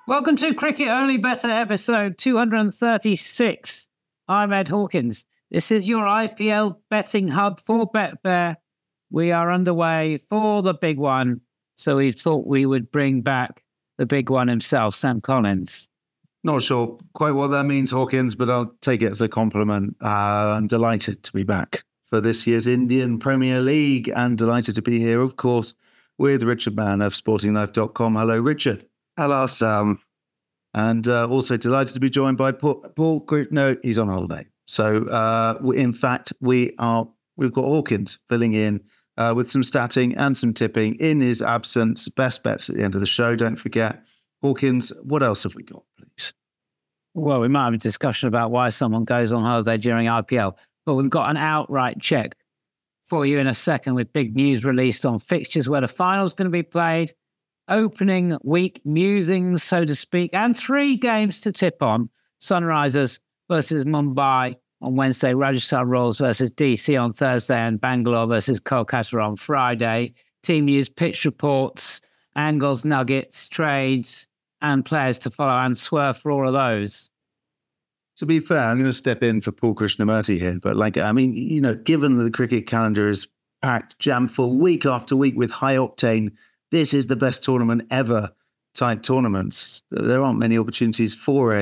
Welcome to Cricket Only Better episode 236. I'm Ed Hawkins. This is your IPL betting hub for Betfair. We are underway for the big one, so we thought we would bring back the big one himself, Sam Collins. Not sure quite what that means, Hawkins, but I'll take it as a compliment. I'm delighted to be back for this year's Indian Premier League and delighted to be here, of course, with Richard Mann of sportinglife.com. Hello, Richard. Hello, Sam. And also delighted to be joined by Paul. No, he's on holiday. So, in fact, we've got Hawkins filling in with some statting and some tipping in his absence. Best bets at the end of the show, don't forget. Hawkins, what else have we got, please? Well, we might have a discussion about why someone goes on holiday during IPL, but we've got an outright check for you in a second with big news released on fixtures where the final's going to be played. Opening week musings, so to speak, and 3 games to tip on. Sunrisers versus Mumbai on Wednesday, Rajasthan Royals versus DC on Thursday, and Bangalore versus Kolkata on Friday. Team news, pitch reports, angles, nuggets, trades, and players to follow and swerve for all of those. To be fair, I'm going to step in for Paul Krishnamurti here, but given that the cricket calendar is packed, jam full week after week with high octane, this is the best tournament ever type tournaments. There aren't many opportunities for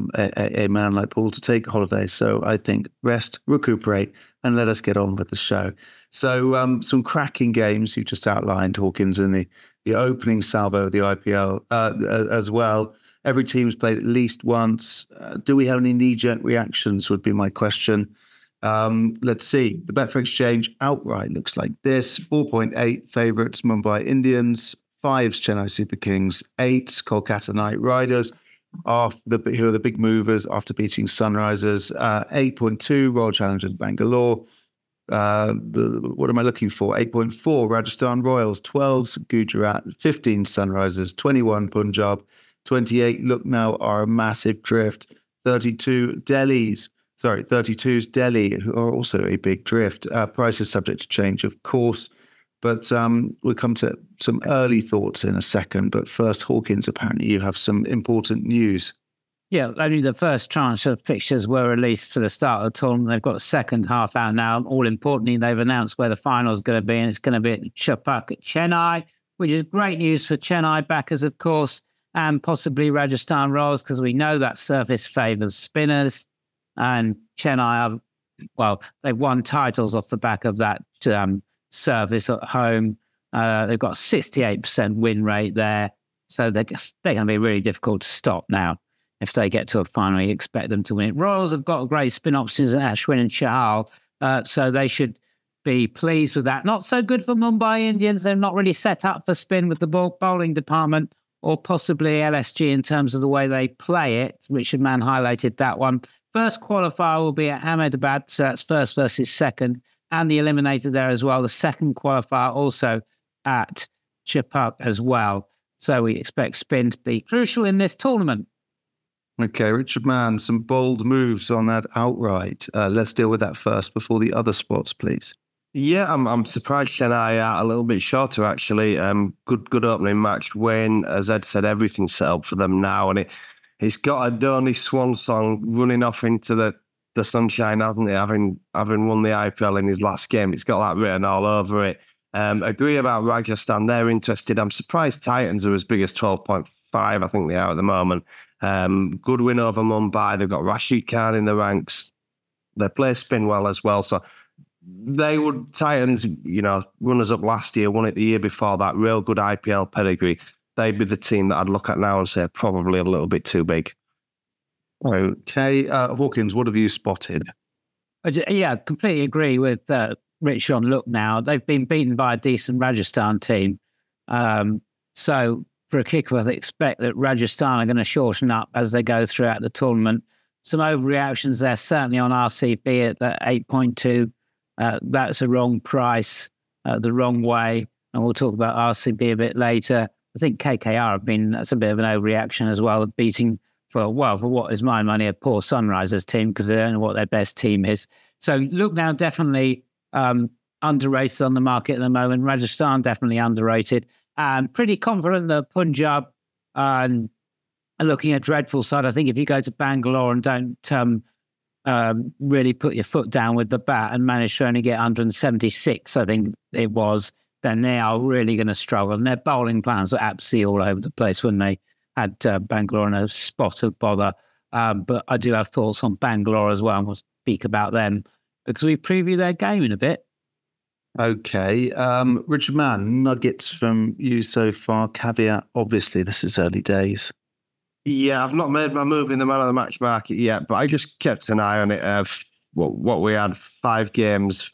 a man like Paul to take holidays. So I think rest, recuperate, and let us get on with the show. So some cracking games you just outlined, Hawkins, in the opening salvo of the IPL as well. Every team's played at least once. Do we have any knee-jerk reactions would be my question. Let's see. The Betfair Exchange outright looks like this. 4.8 favourites, Mumbai Indians. 5's Chennai Super Kings. 8's Kolkata Knight Riders. Who are the big movers after beating Sunrisers. 8.2 Royal Challengers Bangalore. What am I looking for? 8.4 Rajasthan Royals. 12's Gujarat. 15 Sunrisers. 21 Punjab. 28 Lucknow are a massive drift. 32's Delhi, who are also a big drift. Price is subject to change, of course, but we'll come to some early thoughts in a second. But first, Hawkins, apparently you have some important news. Yeah, only the first tranche of fixtures were released for the start of the tournament. They've got a second half out now. All importantly, they've announced where the final is going to be, and it's going to be at Chepauk at Chennai, which is great news for Chennai backers, of course, and possibly Rajasthan Royals, because we know that surface favours spinners. And Chennai, they've won titles off the back of that service at home. They've got a 68% win rate there. So they're going to be really difficult to stop now. If they get to a final, you expect them to win. Royals have got great spin options at Ashwin and Chahal, so they should be pleased with that. Not so good for Mumbai Indians. They're not really set up for spin with the bowling department, or possibly LSG in terms of the way they play it. Richard Mann highlighted that one. First qualifier will be at Ahmedabad, so that's first versus second, and the eliminator there as well. The second qualifier also at Chepauk as well. So we expect spin to be crucial in this tournament. Okay, Richard Mann, some bold moves on that outright. Let's deal with that first before the other spots, please. Yeah, I'm surprised Chennai are a little bit shorter, actually. Good opening match win. As Ed said, everything's set up for them now, and He's got a Dhoni swan song running off into the sunshine, hasn't he? Having won the IPL in his last game, it's got that written all over it. Agree about Rajasthan. They're interested. I'm surprised Titans are as big as 12.5. I think they are at the moment. Good win over Mumbai. They've got Rashid Khan in the ranks. They play spin well as well. So Titans, runners up last year, won it the year before that. Real good IPL pedigree. They'd be the team that I'd look at now and say probably a little bit too big. Okay. Hawkins, what have you spotted? Yeah, completely agree with Rich on look now. They've been beaten by a decent Rajasthan team. So for a kicker, I expect that Rajasthan are going to shorten up as they go throughout the tournament. Some overreactions there, certainly on RCB at that 8.2. That's a wrong price, the wrong way. And we'll talk about RCB a bit later. I think KKR that's a bit of an overreaction as well, beating for what is my money, a poor Sunrisers team, because they don't know what their best team is. So look now, definitely underrated on the market at the moment. Rajasthan definitely underrated. Pretty confident that Punjab looking at dreadful side, I think if you go to Bangalore and don't really put your foot down with the bat and manage to only get 176, I think it was, then they are really going to struggle. And their bowling plans were absolutely all over the place when they had Bangalore in a spot of bother. But I do have thoughts on Bangalore as well, and we'll speak about them because we preview their game in a bit. Okay. Richard Mann, nuggets from you so far. Caveat, obviously, this is early days. Yeah, I've not made my move in the man of the match market yet, but I just kept an eye on it. What we had 6 games,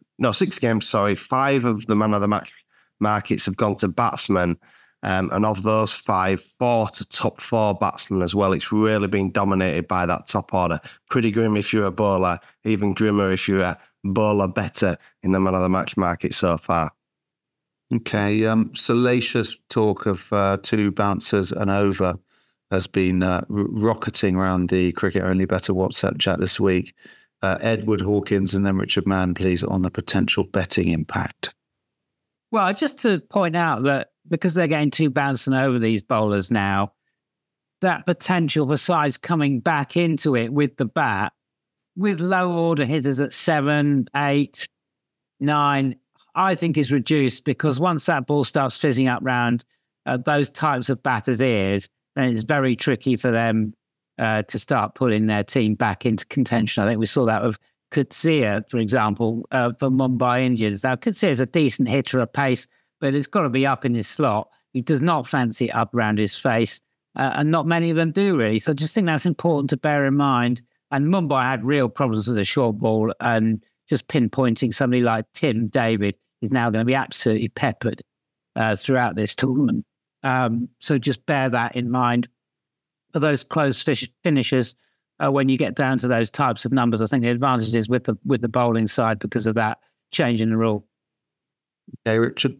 5 of the man of the match markets have gone to batsmen. And of those 5, 4 to top 4 batsmen as well. It's really been dominated by that top order. Pretty grim if you're a bowler, even grimmer if you're a bowler better in the man of the match market so far. Okay, salacious talk of 2 bouncers and over has been rocketing around the Cricket Only Better WhatsApp chat this week. Edward Hawkins and then Richard Mann, please, on the potential betting impact. Well, just to point out that because they're getting 2 bouncing over these bowlers now, that potential for sides coming back into it with the bat, with low order hitters at 7, 8, 9, I think is reduced because once that ball starts fizzing up round those types of batters' ears, then it's very tricky for them to start pulling their team back into contention. I think we saw that with Coetzee, for example, for Mumbai Indians. Now, Coetzee is a decent hitter of pace, but it's got to be up in his slot. He does not fancy it up around his face, and not many of them do really. So I just think that's important to bear in mind. And Mumbai had real problems with the short ball, and just pinpointing somebody like Tim David is now going to be absolutely peppered throughout this tournament. So just bear that in mind. For those close finishers, when you get down to those types of numbers, I think the advantage is with the bowling side because of that change in the rule. Okay, Richard.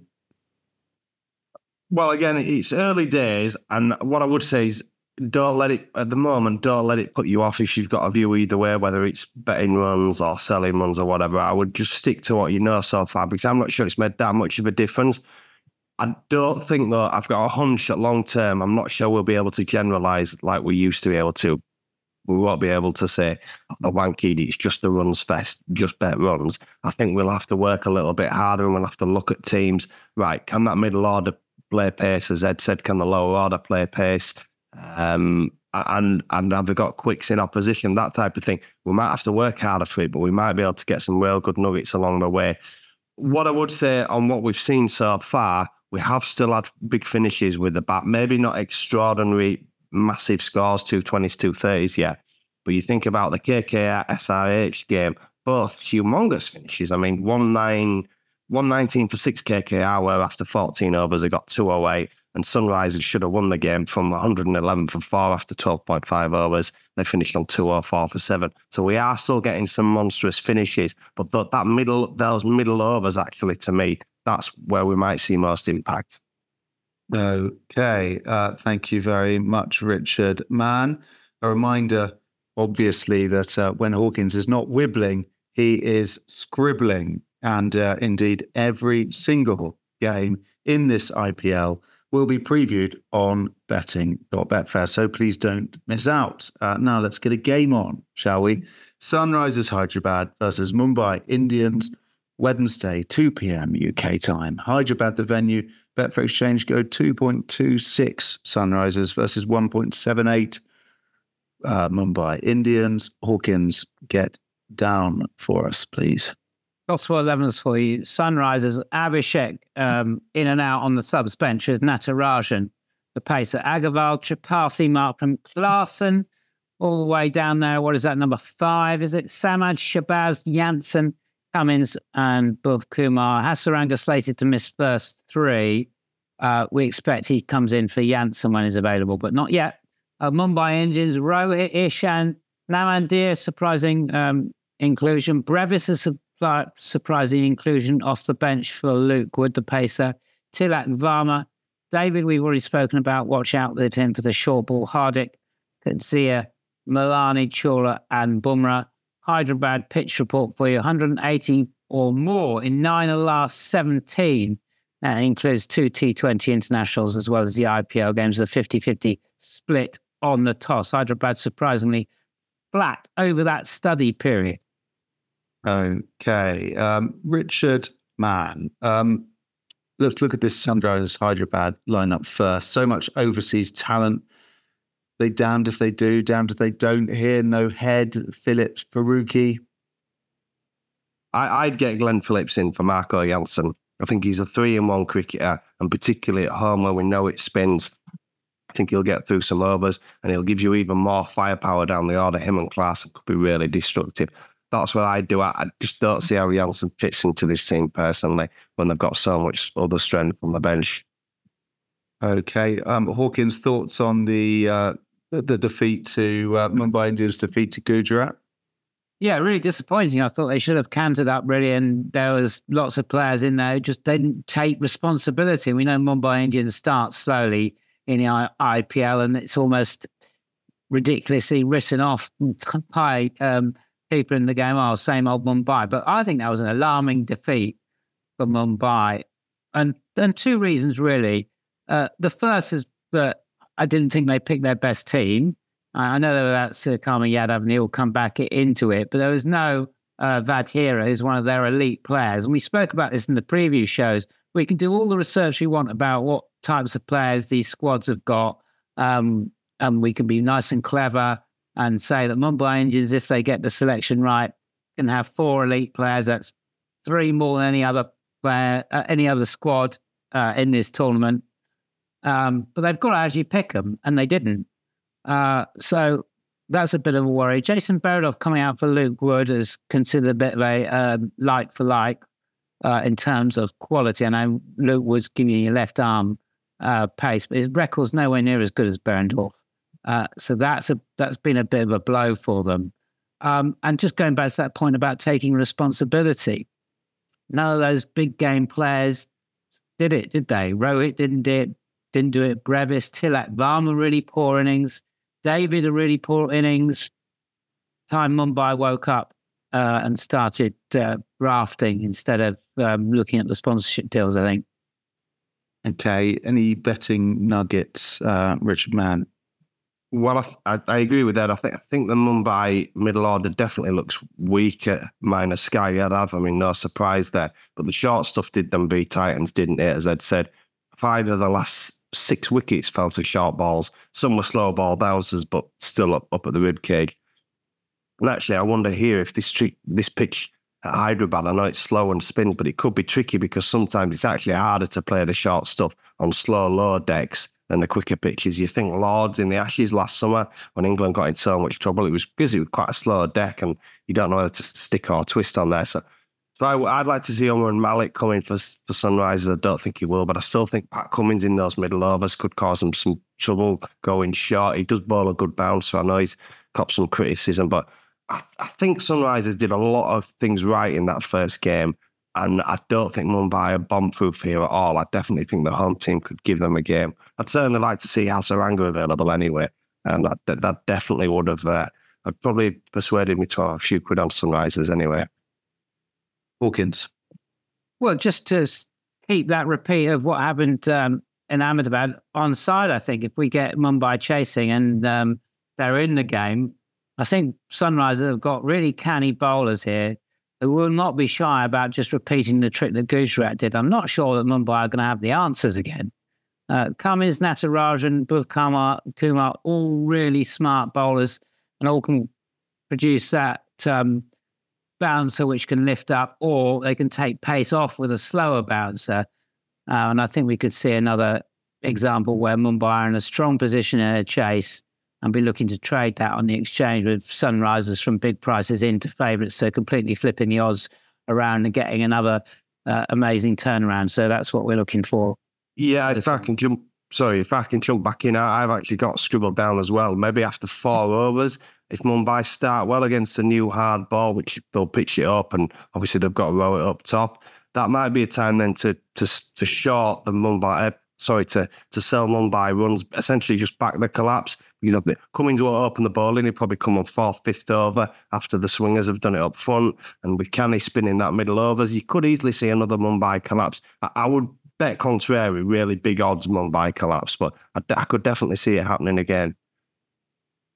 Well, again, it's early days, and what I would say is don't let it put you off if you've got a view either way, whether it's betting runs or selling runs or whatever. I would just stick to what you know so far because I'm not sure it's made that much of a difference. I don't think, though, I've got a hunch that long term, I'm not sure we'll be able to generalise like we used to be able to. We won't be able to say, the Wankede, it's just the runs fest, just bet runs. I think we'll have to work a little bit harder and we'll have to look at teams. Right, can that middle order play pace, as Ed said, can the lower order play pace? And have they got quicks in opposition, that type of thing. We might have to work harder for it, but we might be able to get some real good nuggets along the way. What I would say on what we've seen so far, we have still had big finishes with the bat, maybe not extraordinary, massive scores, 220s, 230s yet. But you think about the KKR SRH game, both humongous finishes. I mean, 119 for 6 KKR, where after 14 overs, they got 208. And Sunrisers should have won the game from 111 for 4 after 12.5 overs. They finished on 204 for 7. So we are still getting some monstrous finishes. But those middle overs, actually, to me, that's where we might see most impact. Okay. Thank you very much, Richard Mann. A reminder, obviously, that when Hawkins is not wibbling, he is scribbling. And indeed, every single game in this IPL will be previewed on betting.betfair. So please don't miss out. Now let's get a game on, shall we? Sunrisers Hyderabad versus Mumbai Indians, Wednesday, 2 p.m. UK time. Hyderabad, the venue. Betfair Exchange go 2.26 Sunrisers versus 1.78 Mumbai Indians. Hawkins, get down for us, please. Gospel 11s for you. Sunrisers, Abhishek in and out on the subs bench with Natarajan. The pacer, Agarwal, Tripathi, Markram, Klaasen, all the way down there. What is that, number 5? Is it Samad, Shabazz, Jansen, Cummins, and Bhuv Kumar? Hasaranga slated to miss first 3. We expect he comes in for Jansen when he's available, but not yet. Mumbai Indians, Rohit, Ishan, Namandir, surprising inclusion. Brevis is surprising inclusion off the bench for Luke Wood, the pacer. Tilak Varma. David, we've already spoken about. Watch out with him for the short ball. Hardik, Coetzee, Milani, Chawla, and Bumrah. Hyderabad pitch report for you. 180 or more in 9 of the last 17. That includes 2 T20 internationals as well as the IPL games. A 50-50 split on the toss. Hyderabad surprisingly flat over that study period. Okay. Richard Mann. Let's look at this Sunrisers Hyderabad lineup first. So much overseas talent. They damned if they do, damned if they don't here. No Head, Phillips, Faruqi. I'd get Glenn Phillips in for Marco Janssen. I think he's a 3-in-1 cricketer, and particularly at home where we know it spins, I think he'll get through some overs and he'll give you even more firepower down the order. Him and Klaasen could be really destructive. That's what I'd do. I just don't see how Janssen fits into this team personally when they've got so much other strength on the bench. Okay. Hawkins, thoughts on the defeat to Mumbai Indians' defeat to Gujarat? Yeah, really disappointing. I thought they should have cantered up really, and there was lots of players in there who just didn't take responsibility. We know Mumbai Indians start slowly in the IPL, and it's almost ridiculously written off by people in the game. Oh, same old Mumbai. But I think that was an alarming defeat for Mumbai, and two reasons really. The first is that I didn't think they picked their best team. I know that Suryakumar Yadav, and he'll come back into it, but there was no Vadhira, who's one of their elite players. And we spoke about this in the previous shows. We can do all the research we want about what types of players these squads have got, and we can be nice and clever and say that Mumbai Indians, if they get the selection right, can have 4 elite players. That's 3 more than any other player, any other squad in this tournament. But they've got to actually pick them, and they didn't. So that's a bit of a worry. Jason Beredov coming out for Luke Wood is considered a bit of a like for like in terms of quality. I know Luke Wood's giving you left arm pace, but his record's nowhere near as good as Behrendorff. So that's been a bit of a blow for them. And just going back to that point about taking responsibility, none of those big game players did it, did they? Rohit didn't do it. Brevis, Tilak, Varma, really poor innings. David, a really poor innings. Time Mumbai woke up and started rafting instead of looking at the sponsorship deals, I think. Okay. Any betting nuggets, Richard Mann? Well, I agree with that. I think the Mumbai middle order definitely looks weaker, minus Sky Yadav. I mean, no surprise there. But the short stuff did them beat Titans, didn't it? As I'd said, 5 of the last 6 wickets fell to short balls. Some were slow ball bouncers, but still up at the ribcage. And actually, I wonder here if this pitch at Hyderabad, I know it's slow and spins, but it could be tricky because sometimes it's actually harder to play the short stuff on slow, low decks than the quicker pitches. You think Lords in the Ashes last summer when England got in so much trouble, it was because it was quite a slow deck and you don't know whether to stick or twist on there. So I'd like to see Umar Malik come in for Sunrisers. I don't think he will, but I still think Pat Cummins in those middle overs could cause him some trouble going short. He does bowl a good bouncer. I know he's got some criticism, but I think Sunrisers did a lot of things right in that first game, and I don't think Mumbai are bomb-proof here at all. I definitely think the home team could give them a game. I'd certainly like to see Hasaranga available anyway, and that definitely would have I'd probably persuaded me to have a few quid on Sunrisers anyway. Hawkins. Well, just to keep that repeat of what happened in Ahmedabad on side, I think if we get Mumbai chasing and they're in the game, I think Sunrisers have got really canny bowlers here who will not be shy about just repeating the trick that Gujarat did. I'm not sure that Mumbai are going to have the answers again. Cummins, Natarajan, Bhuv Kumar, all really smart bowlers and all can produce that bouncer which can lift up, or they can take pace off with a slower bouncer. And I think we could see another example where Mumbai are in a strong position in a chase and be looking to trade that on the exchange with Sunrisers from big prices into favourites, so completely flipping the odds around and getting another amazing turnaround. So that's what we're looking for. Yeah, if I can jump back in, I've actually got scribbled down as well. Maybe after 4 overs, if Mumbai start well against a new hard ball, which they'll pitch it up, and obviously they've got to row it up top, that might be a time then to short the Mumbai. To sell Mumbai runs, essentially just back the collapse, because Cummins won't open the bowling. He'll probably come on 4th, 5th over after the swingers have done it up front, and with Canny spinning that middle overs, you could easily see another Mumbai collapse. I would bet contrary, really big odds Mumbai collapse, but I could definitely see it happening again.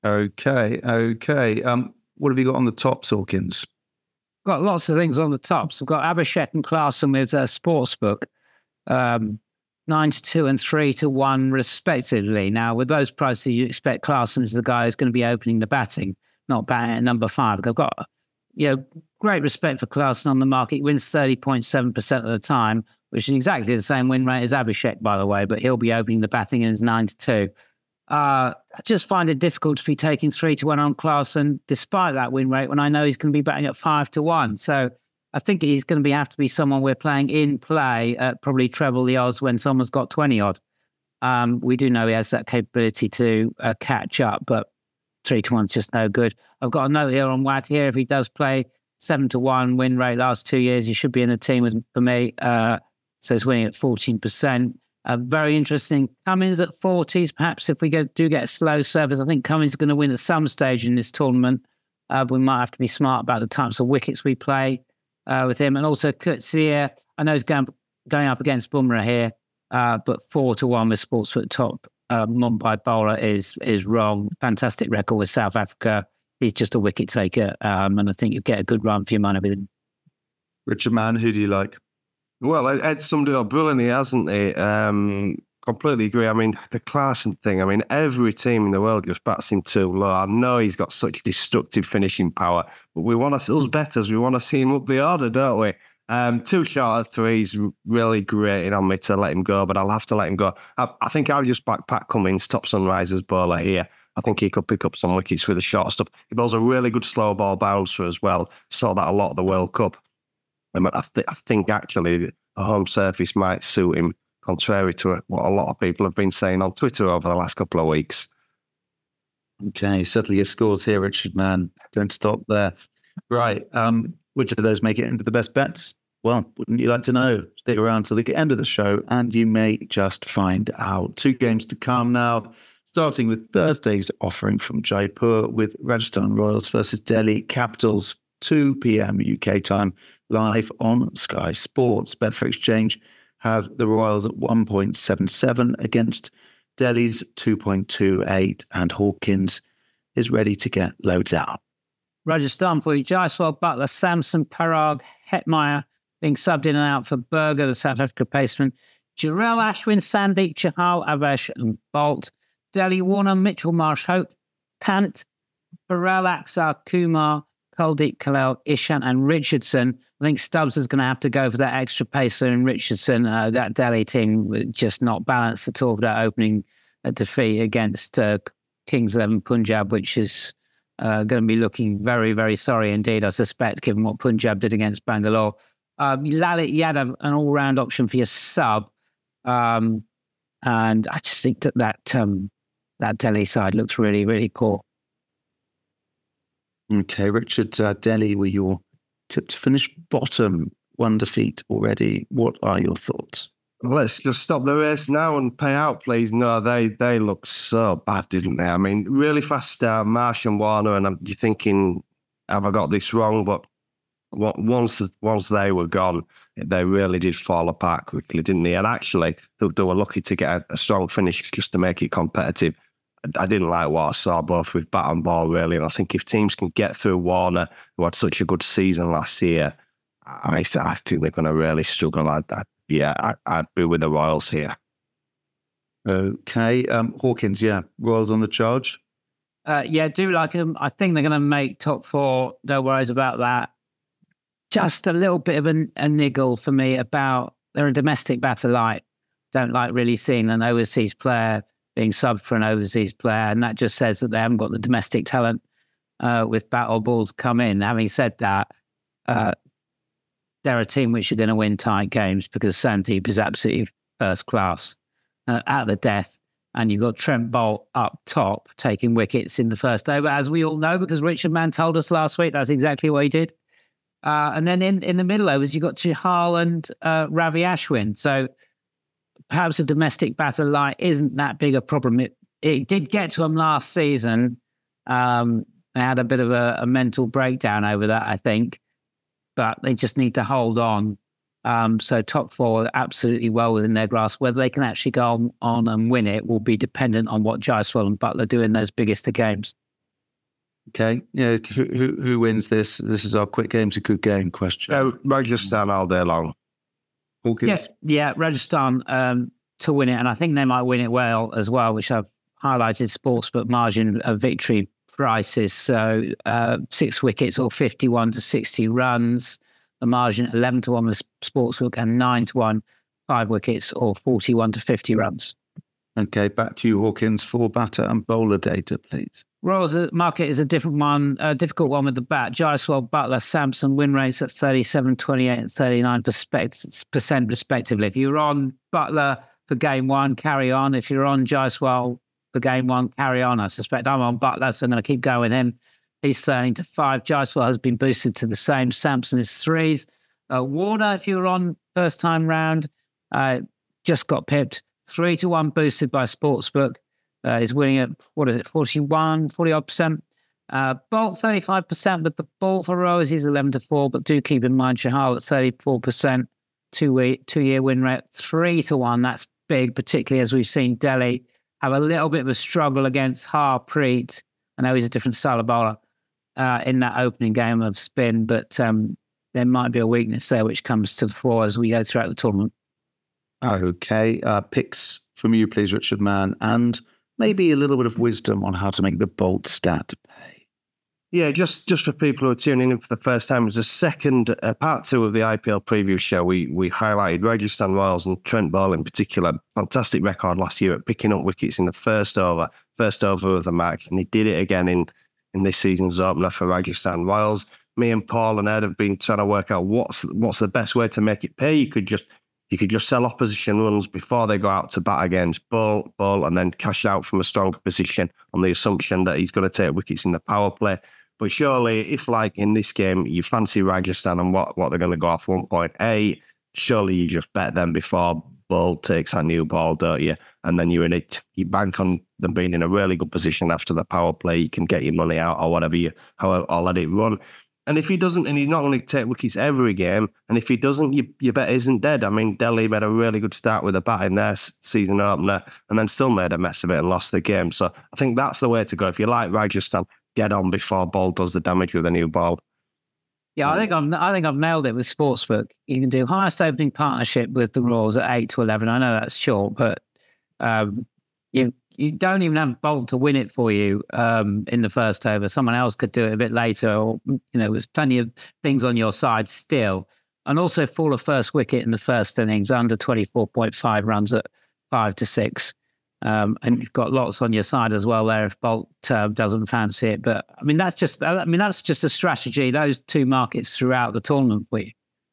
Okay. What have you got on the tops, Hawkins? Got lots of things on the tops. I've got Abhishek and Klaasen with Sportsbook, 9-2 and 3-1 respectively. Now, with those prices, you expect Klaasen is the guy who's going to be opening the batting, not batting at number 5. I've got great respect for Klaasen on the market. He wins 30.7% of the time, which is exactly the same win rate as Abhishek, by the way, but he'll be opening the batting in his 9-2. I just find it difficult to be taking 3-1 on Klaasen, despite that win rate, when I know he's going to be batting at 5-1. So I think he's going to have to be someone we're playing in play at probably treble the odds when someone's got 20 odd. We do know he has that capability to catch up, but 3-1 is just no good. I've got a note here on Watt here. If he does play 7-1 win rate last 2 years, he should be in a team for me. So he's winning at 14%. Very interesting. Cummins at 40s. Perhaps if we do get a slow service, I think Cummins is going to win at some stage in this tournament. We might have to be smart about the types of wickets we play with him. And also Coetzee, I know he's going up against Bumrah here, but 4-1 with Sportsbook top Mumbai bowler is wrong. Fantastic record with South Africa. He's just a wicket taker, and I think you get a good run for your money with him. Richard Mann, who do you like? Well, Ed summed it up brilliantly, hasn't he? Completely agree. I mean, the Klaasen thing, I mean, every team in the world just bats him too low. I know he's got such destructive finishing power, but we want to see us betters. We want to see him up the order, don't we? 2 short of 3's really grating on me to let him go, but I'll have to let him go. I think I'll just back Pat Cummins, top Sunrisers bowler here. I think he could pick up some wickets with the short stuff. He bowls a really good slow ball bouncer as well. Saw that a lot of the World Cup. I think actually a home surface might suit him, contrary to what a lot of people have been saying on Twitter over the last couple of weeks. Okay, settle your scores here, Richard Mann. Don't stop there. Right, which of those make it into the best bets? Well, wouldn't you like to know? Stick around till the end of the show and you may just find out. 2 games to come now, starting with Thursday's offering from Jaipur with Rajasthan Royals versus Delhi Capitals, 2 p.m. UK time, live on Sky Sports. Betfair Exchange have the Royals at 1.77 against Delhi's 2.28, and Hawkins is ready to get loaded out. Rajasthan for you. Jaiswal, Butler, Samson, Parag, Hetmeyer being subbed in and out for Berger, the South Africa paceman. Jarrell, Ashwin, Sandeep, Chahal, Avesh and Bolt. Delhi, Warner, Mitchell, Marsh, Hope, Pant, Burrell, Aksar, Kumar, Kuldeep, Kalel, Ishan and Richardson. I think Stubbs is going to have to go for that extra pacer in Richardson. That Delhi team was just not balanced at all for that opening defeat against Kings 11 Punjab, which is going to be looking very, very sorry indeed, I suspect, given what Punjab did against Bangalore. Lalit Yadav, an all-round option for your sub. And I just think that Delhi side looks really, really poor. Okay, Richard, Delhi were your tip to finish bottom, 1 defeat already. What are your thoughts? Let's just stop the race now and pay out, please. No, they look so bad, didn't they? I mean, really fast start, Marsh and Warner, and you're thinking, have I got this wrong? But once they were gone, they really did fall apart quickly, didn't they? And actually, they were lucky to get a strong finish just to make it competitive. I didn't like what I saw both with bat and ball, really. And I think if teams can get through Warner, who had such a good season last year, I think they're going to really struggle like that. Yeah, I'd be with the Royals here. Okay. Hawkins, yeah. Royals on the charge? Yeah, do like them. I think they're going to make top 4. No worries about that. Just a little bit of a niggle for me about they're a domestic batter light. Don't like really seeing an overseas player being subbed for an overseas player, and that just says that they haven't got the domestic talent with bat or balls come in. Having said that, they're a team which are going to win tight games because Sandeep is absolutely first class at the death, and you've got Trent Bolt up top taking wickets in the first over, as we all know, because Richard Mann told us last week that's exactly what he did. And then in the middle overs, you've got Chahal and Ravi Ashwin. So perhaps a domestic batter light isn't that big a problem. It did get to them last season. They had a bit of a mental breakdown over that, I think, but they just need to hold on. So top 4 absolutely well within their grasp. Whether they can actually go on and win it will be dependent on what Jaiswal and Butler do in those biggest of games. Okay. Yeah. Who wins this? This is our quick game's a good game question. Rajasthan all day long. Hawkins? Yes, yeah, Rajasthan to win it, and I think they might win it well as well, which I've highlighted sportsbook margin of victory prices. So 6 wickets or 51 to 60 runs. The margin 11 to 1 with sportsbook and 9 to 1, 5 wickets or 41 to 50 runs. Okay, back to you, Hawkins, for batter and bowler data, please. Royals market is a different one, a difficult one with the bat. Jaiswal, Butler, Samson win rates at 37, 28 and 39% respectively. If you're on Butler for game one, carry on. If you're on Jaiswal for game one, carry on. I suspect I'm on Butler, so I'm going to keep going with him. He's 13 to 5. Jaiswal has been boosted to the same. Samson is 3s. Warner, if you're on first time round, just got pipped. 3 to 1 boosted by Sportsbook. He's winning at, 40-odd%. Bolt 35%, but the ball for Rose is 11 to 4. But do keep in mind Chahal at 34%, 2-year win rate, 3 to 1. That's big, particularly as we've seen Delhi have a little bit of a struggle against Harpreet. I know he's a different style of bowler in that opening game of spin, but there might be a weakness there which comes to the fore as we go throughout the tournament. Okay, picks from you, please, Richard Mann, and maybe a little bit of wisdom on how to make the Bolt stat pay. Yeah, just for people who are tuning in for the first time, it was a second part 2 of the IPL preview show. We highlighted Rajasthan Royals and Trent Boult in particular. Fantastic record last year at picking up wickets in the first over of the match, and he did it again in this season's opener for Rajasthan Royals. Me and Paul and Ed have been trying to work out what's the best way to make it pay. You could just sell opposition runs before they go out to bat against Boult, and then cash out from a stronger position on the assumption that he's going to take wickets in the power play. But surely, if like in this game, you fancy Rajasthan and what they're going to go off 1.8, surely you just bet them before Boult takes that new ball, don't you? And then you're in it. You bank on them being in a really good position after the power play. You can get your money out or whatever or let it run. And if he doesn't, and he's not going to take wickets every game, and if he doesn't, your bet isn't dead. I mean, Delhi made a really good start with a bat in their season opener and then still made a mess of it and lost the game. So I think that's the way to go. If you like Rajasthan, get on before Boult does the damage with a new ball. Yeah, I think I've nailed it with Sportsbook. You can do highest opening partnership with the Royals at 8 to 11. I know that's short, but you don't even have Boult to win it for you in the first over. Someone else could do it a bit later, or there's plenty of things on your side still. And also fall a first wicket in the first innings under 24.5 runs at 5 to 6. And you've got lots on your side as well there if Boult doesn't fancy it. But that's just a strategy. Those two markets throughout the tournament for you.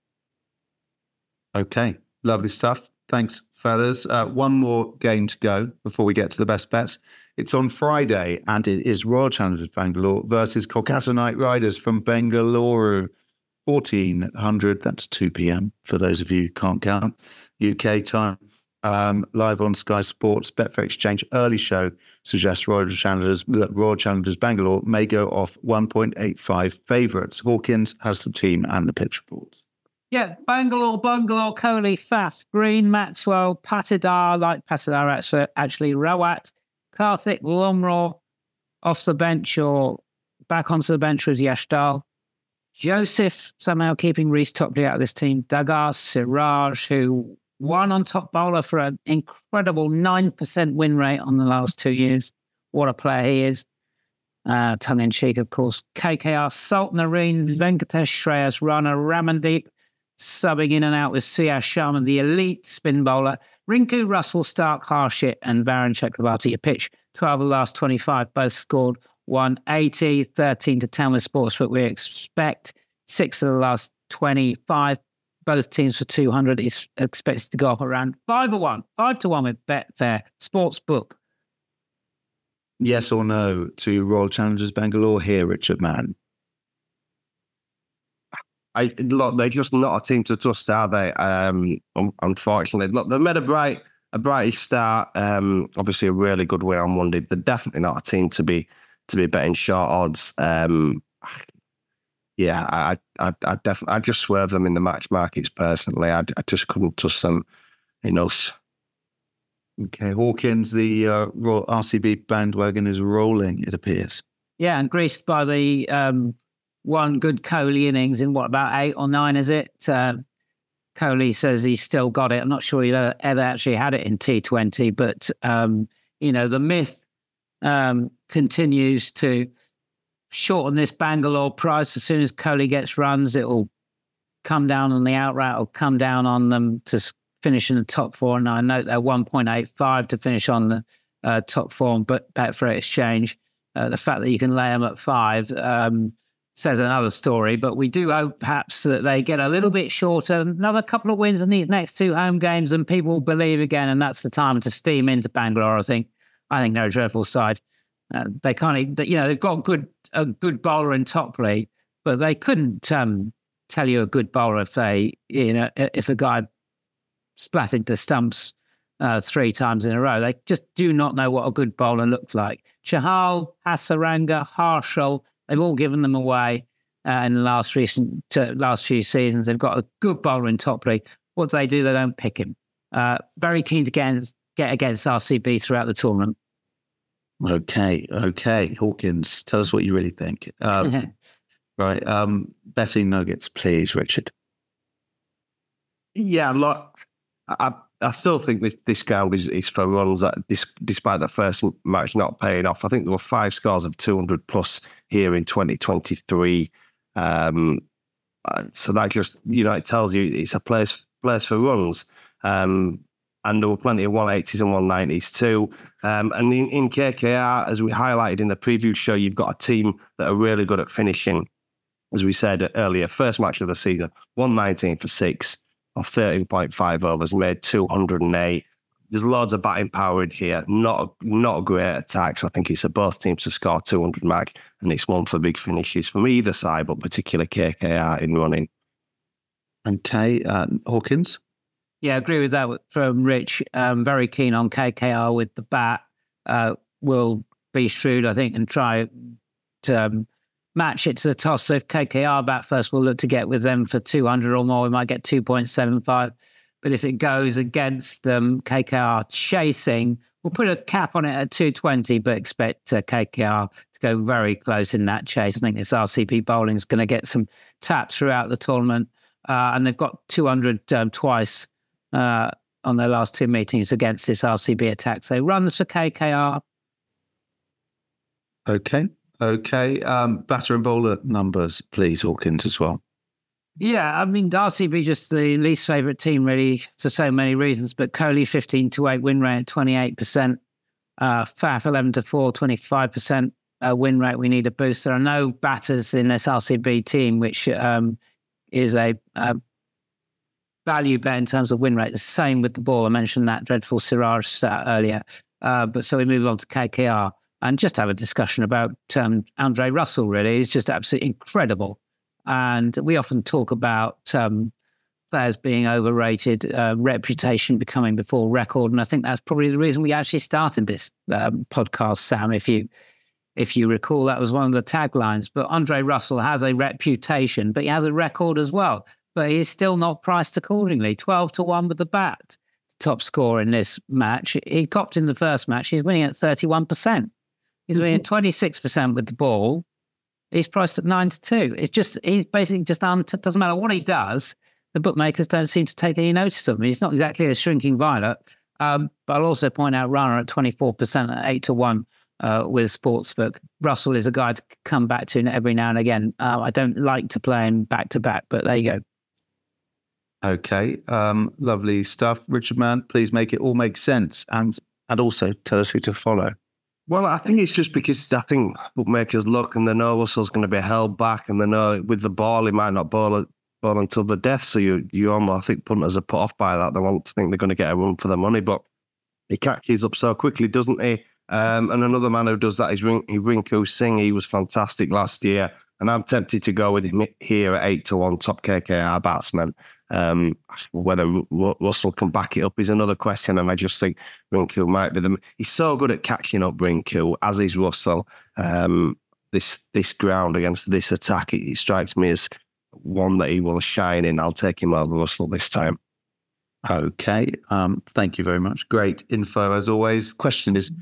Okay, lovely stuff. Thanks, fellas. One more game to go before we get to the best bets. It's on Friday, and it is Royal Challengers Bangalore versus Kolkata Knight Riders from Bengaluru. 1400, that's 2 p.m. for those of you who can't count, UK time. Live on Sky Sports. Betfair Exchange early show suggests Royal Challengers Bangalore may go off 1.85 favourites. Hawkins has the team and the pitch reports. Yeah, Bangalore, Kohli, Faf, Green, Maxwell, Patidar, actually, Rawat, Karthik, Lomro, off the bench or back onto the bench with Yashtal. Joseph somehow keeping Reece Topley out of this team. Dagar, Siraj, who won on top bowler for an incredible 9% win rate on the last 2 years. What a player he is. Tongue in cheek, of course. KKR, Salt, Nareen, Venkatesh, Shreyas, Rana, Ramandeep, subbing in and out with Siyash Sharma, the elite spin bowler. Rinku, Russell, Stark, Harshit, and Varun Chakravarti. A pitch 12 of the last 25, both scored 180, 13 to 10 with Sportsbook. We expect 6 of the last 25. Both teams for 200 is expected to go up around 5 to 1 with Betfair Sportsbook. Yes or no to Royal Challengers Bangalore here, Richard Mann? They're just not a team to trust, are they? Unfortunately, look, they made a bright start. Obviously, a really good win on Monday. They're definitely not a team to be betting short odds. Yeah, I just swerve them in the match markets personally. I just couldn't trust them enough. Okay, Hawkins, the RCB bandwagon is rolling, it appears. Yeah, and greased by the one good Kohli innings in about 8 or 9, is it? Kohli says he's still got it. I'm not sure he ever actually had it in T20, but, the myth continues to shorten this Bangalore price. As soon as Kohli gets runs, it will come down on the outright or come down on them to finish in the top 4. And I note they're 1.85 to finish on the top 4, but Betfair Exchange. The fact that you can lay them at 5 says another story, but we do hope perhaps that they get a little bit shorter. Another couple of wins in these next 2 home games and people will believe again, and that's the time to steam into Bangalore, I think. I think they're a dreadful side. They can't, they've got a good bowler in Topley, but they couldn't tell you a good bowler if a guy splatted the stumps 3 times in a row. They just do not know what a good bowler looked like. Chahal, Hasaranga, Harshal, they've all given them away in the last few seasons. They've got a good bowler in Topley. What do? They don't pick him. Very keen to get against RCB throughout the tournament. Okay. Hawkins, tell us what you really think. Right. Betting nuggets, please, Richard. Yeah, I still think this ground is for runs, that despite the first match not paying off. I think there were 5 scores of 200 plus here in 2023. So that just, it tells you it's a place for runs. And there were plenty of 180s and 190s too. And in KKR, as we highlighted in the preview show, you've got a team that are really good at finishing. As we said earlier, first match of the season, 119 for 6 off 13.5 overs, made 208. There's loads of batting power in here. Not a great attacks. I think it's a both teams to score 200 mark, and it's one for big finishes from either side, but particularly KKR in running. Okay, Hawkins? Yeah, I agree with that from Rich. Very keen on KKR with the bat. Will be shrewd, I think, and try to match it to the toss. So if KKR bat first, we'll look to get with them for 200 or more. We might get 2.75. But if it goes against them, KKR chasing, we'll put a cap on it at 220, but expect KKR to go very close in that chase. I think this RCB bowling is going to get some taps throughout the tournament. And they've got 200 twice on their last 2 meetings against this RCB attack. So runs for KKR. Okay. Batter and bowler numbers, please, Hawkins, as well. Yeah, I mean, RCB just the least favourite team, really, for so many reasons. But Kohli, 15-8 win rate at 28%. Faf, 11-4, 25% win rate. We need a boost. There are no batters in this RCB team, which is a value bet in terms of win rate. The same with the ball. I mentioned that dreadful Siraj stat earlier. But so we move on to KKR and just have a discussion about Andre Russell, really. He's just absolutely incredible. And we often talk about players being overrated, reputation becoming before record. And I think that's probably the reason we actually started this podcast, Sam. If you recall, that was one of the taglines. But Andre Russell has a reputation, but he has a record as well. But he's still not priced accordingly. 12-1 with the bat. Top scorer in this match. He copped in the first match. He's winning at 31%. He's winning at 26% with the ball. He's priced at 9-2. He's basically just doesn't matter what he does. The bookmakers don't seem to take any notice of him. He's not exactly a shrinking violet. But I'll also point out Rana at 24% at 8-1 with Sportsbook. Russell is a guy to come back to every now and again. I don't like to play him back to back, but there you go. Okay, lovely stuff. Richard Mann, please make it all make sense and also tell us who to follow. Well, I think it's just because I think bookmakers look and they know Russell's going to be held back, and they know with the ball he might not bowl until the death. So you almost, I think punters are put off by that. They want to think they're going to get a run for their money, but he catches up so quickly, doesn't he? And another man who does that is Rinku Singh. He was fantastic last year, and I'm tempted to go with him here at 8-1 top KKR batsman. Whether Russell can back it up is another question, and I just think Rinku might be them. He's so good at catching up Rinku, as is Russell. This ground against this attack, it strikes me as one that he will shine in. I'll take him over Russell this time. Okay, thank you very much. Great info as always. Question is,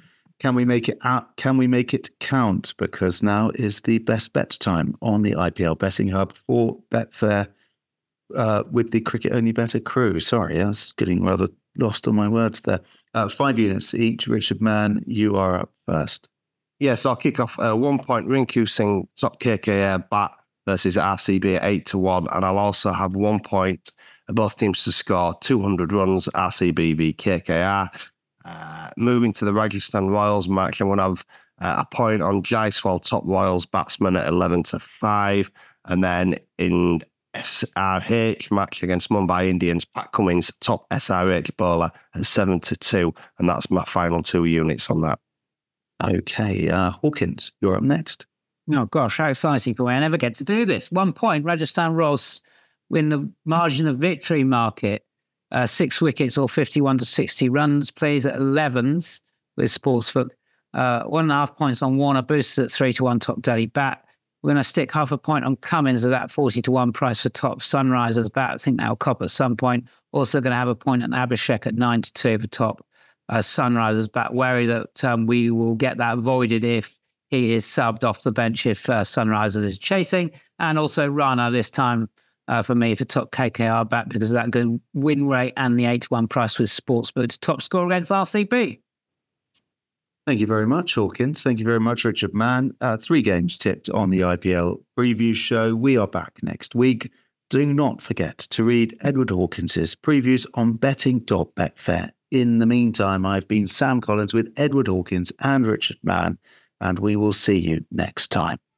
Can we make it out? Can we make it count? Because now is the best bet time on the IPL betting hub for Betfair with the cricket only better crew. Sorry, I was getting rather lost on my words there. 5 units each. Richard Mann, you are up first. Yes, I'll kick off 1 point. Rinku Singh, top KKR bat versus RCB at 8-1. And I'll also have 1 point. Both teams to score 200 runs, RCB v KKR. Moving to the Rajasthan Royals match, I'm going to have a point on Jaiswal, top Royals batsman at 11-5. And then in SRH match against Mumbai Indians, Pat Cummins, top SRH bowler at 7-2. And that's my final 2 units on that. Okay, Hawkins, you're up next. Oh, gosh, how exciting for me. I never get to do this. 1 point, Rajasthan Royals win the margin of victory market. 6 wickets or 51 to 60 runs, plays at 11s with Sportsbook. 1.5 points on Warner, boosted at 3-1 top Delhi bat. We're going to stick 0.5 point on Cummins at that 40-1 price for top Sunrisers bat. I think that'll cop at some point. Also going to have a point on Abhishek at 9-2 for top Sunrisers bat. Wary that we will get that voided if he is subbed off the bench if Sunrisers is chasing. And also Rana this time for me for top KKR bat because of that good win rate and the 8-1 price with Sportsbook to top score against RCB. Thank you very much, Hawkins. Thank you very much, Richard Mann. 3 games tipped on the IPL preview show. We are back next week. Do not forget to read Edward Hawkins's previews on betting.betfair. In the meantime, I've been Sam Collins with Edward Hawkins and Richard Mann, and we will see you next time.